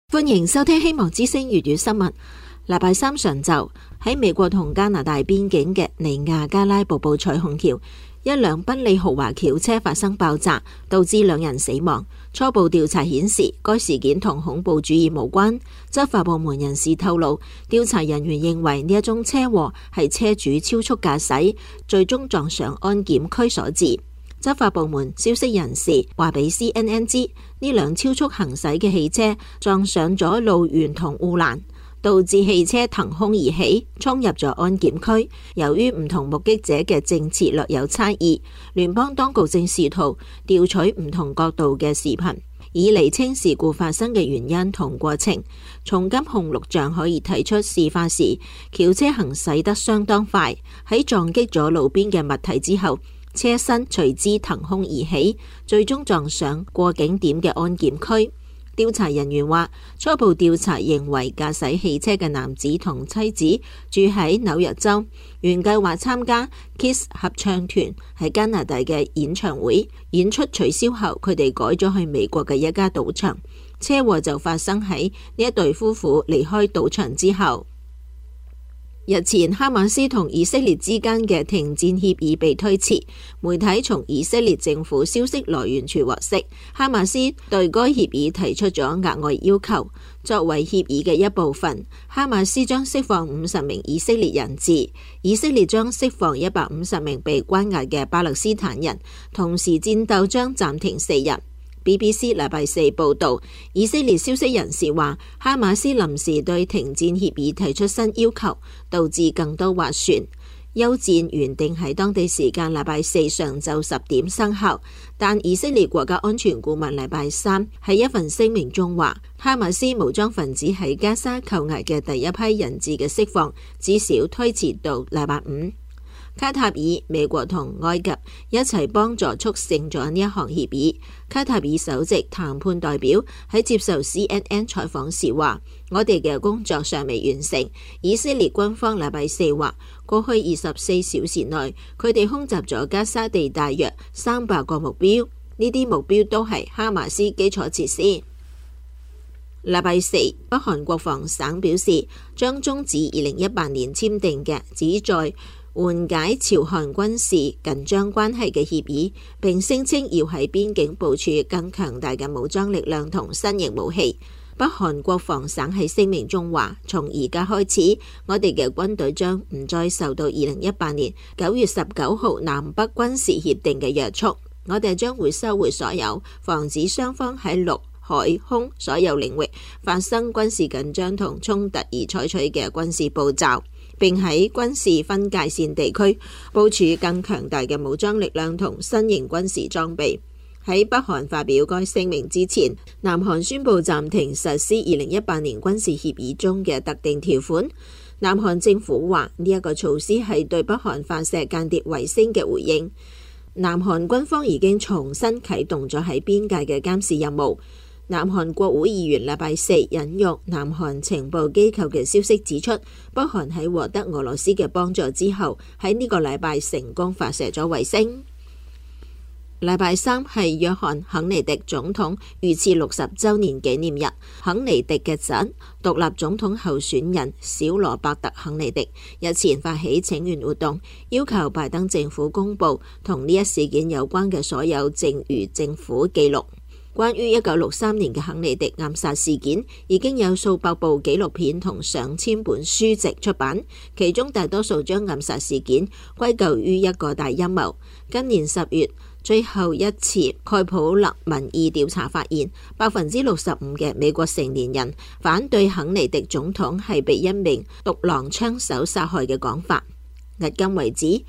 歡迎收聽希望之聲粵語新聞。禮拜三上晝喺美國同加拿大邊境嘅尼亞加拉瀑布彩虹橋，一輛賓利豪華轎車發生爆炸，導致2人死亡。初步調查顯示，該事件同恐怖主義無關。執法部門人士透露，調查人員認為呢一宗車禍係車主超速駕駛，最終撞上安檢區所致。執法部門消息人士話俾 CNN 知，呢輛超速行駛嘅汽車撞上咗路緣同護欄，導致汽車騰空而起，衝入咗安檢區。由於唔同目擊者嘅證詞略有差異，聯邦當局正試圖調取唔同角度嘅視頻，以釐清事故發生嘅原因同過程。從監控錄像可以睇出，事發時轎車行駛得相當快，喺撞擊咗路邊嘅物體之後，車身隨之騰空而起，最終撞上過境點嘅安檢區。調查人員話，初步調查認為駕駛汽車嘅男子同妻子住喺紐約州，原計劃參加 Kiss 合唱團喺加拿大嘅演唱會，演出取消後，佢哋改咗去美國嘅一家賭場。車禍就發生喺呢一對夫婦離開賭場之後。日前，哈馬斯同以色列之間嘅停戰協議被推遲。媒體從以色列政府消息來源處獲悉，哈馬斯對該協議提出咗額外要求。作為協議嘅一部分，哈馬斯將釋放50名以色列人質，以色列將釋放150名被關押嘅巴勒斯坦人，同時戰鬥將暫停4日。BBC 禮拜四報道，以色列消息人士話，哈馬斯臨時對停戰協議提出新要求，導致更多斡旋。休戰原定喺當地時間禮拜四上晝10點生效，但以色列國家安全顧問禮拜三喺一份聲明中話，哈馬斯武裝分子喺加沙扣押嘅第一批人質嘅釋放至少推遲到禮拜五。卡塔爾、美國同埃及一齊幫助促成咗呢一項協議。卡塔爾首席談判代表喺接受 CNN 採訪時話，我哋嘅工作尚未完成。以色列軍方禮拜四話，過去24小時內，佢哋空襲咗加沙地帶約300個目標，呢啲目標都係哈馬斯基礎設施。禮拜四，北韓國防省表示，將終止2018年簽訂嘅旨在緩解朝韓軍事緊張關係嘅協議，並聲稱要喺邊境部署更強大嘅武裝力量同新型武器。北韓國防省喺聲明中話，從而家開始，我哋嘅軍隊將唔再受到2018年9月19號南北軍事協定嘅約束，我哋將會收回所有防止雙方喺陸、海、空所有領域發生軍事緊張同衝突而採取嘅軍事步驟，並喺軍事分界線地區部署更強大嘅武裝力量同新型軍事裝備。喺北韓發表該聲明之前，南韓宣布暫停實施2018年軍事協議中嘅特定條款。南韓政府話呢一個措施係對北韓發射間諜衛星嘅回應。南韓軍方已經重新啟動咗喺邊界嘅監視任務。南韓國會議員禮拜四引用南韓情報機構嘅消息指出，北韓喺獲得俄羅斯嘅幫助之後，喺呢個禮拜成功發射咗衛星。禮拜三係約翰肯尼迪總統遇刺60週年紀念日。肯尼迪嘅侄、獨立總統候選人小羅伯特肯尼迪日前發起請願活動，要求拜登政府公布同呢一事件有關嘅所有剩餘政府記錄。關於1963年嘅肯尼迪暗殺事件，已經有數百部紀錄片同上千本書籍出版，其中大多數將暗殺事件歸咎於一個大陰謀。今年10月，最後一次蓋普勒民意調查發現，65%嘅美國成年人反對肯尼迪總統係被一名獨狼槍手殺害嘅講法。迄今為止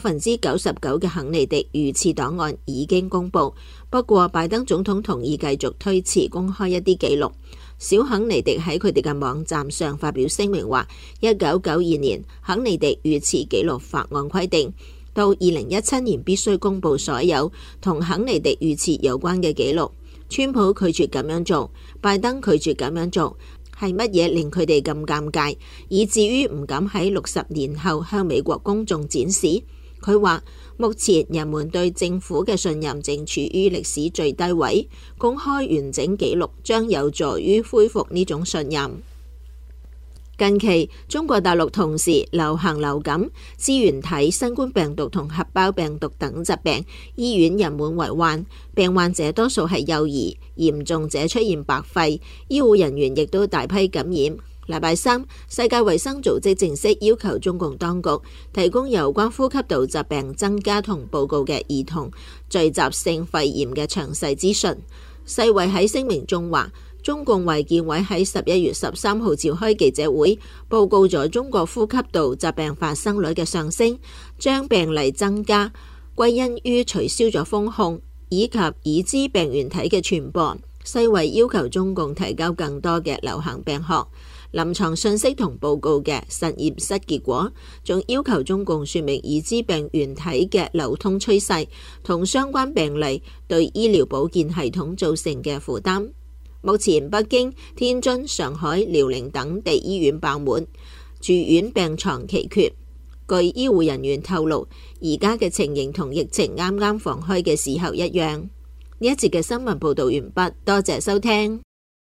，99%嘅肯尼迪遇刺檔案已經公布，不過拜登總統同意繼續推遲公開一啲記錄。小肯尼迪喺佢哋嘅網站上發表聲明話，1992年肯尼迪遇刺記錄法案規定，到2017年必須公布所有同肯尼迪遇刺有關嘅記錄。川普拒絕咁樣做，拜登拒絕咁樣做。係乜嘢令佢哋咁尷尬，以至於唔敢喺60年後向美國公眾展示？ 佢話目前人們對政府嘅信任正處於歷史最低位，公開完整記錄將有助於恢復呢種信任。近期中國大陸同時流行流感、支原體新冠病毒同合胞病毒等疾病，醫院人滿為患，病患者多數係幼兒，嚴重者出現白肺，醫護人員亦都大批感染。禮拜三，世界衛生組織正式要求中共當局提供有關呼吸道疾病增加同報告嘅兒童聚集性肺炎嘅詳細資訊。世衛喺聲明中話，中共衛健委喺11月13號召開記者會，報告咗中國呼吸道疾病發生率嘅上升，將病例增加歸因於取消咗封控以及已知病原體嘅傳播。世衛要求中共提交更多嘅流行病學、臨床信息同報告嘅實驗室結果，仲要求中共說明已知病原體嘅流通趨勢同相關病例對醫療保健系統造成嘅負擔。目前北京、天津、上海、遼寧等地醫院爆滿，住院病床奇缺。據醫護人員透露，而家嘅情形同疫情啱啱放開嘅時候一樣。呢一節嘅新聞報道完畢，多謝收聽。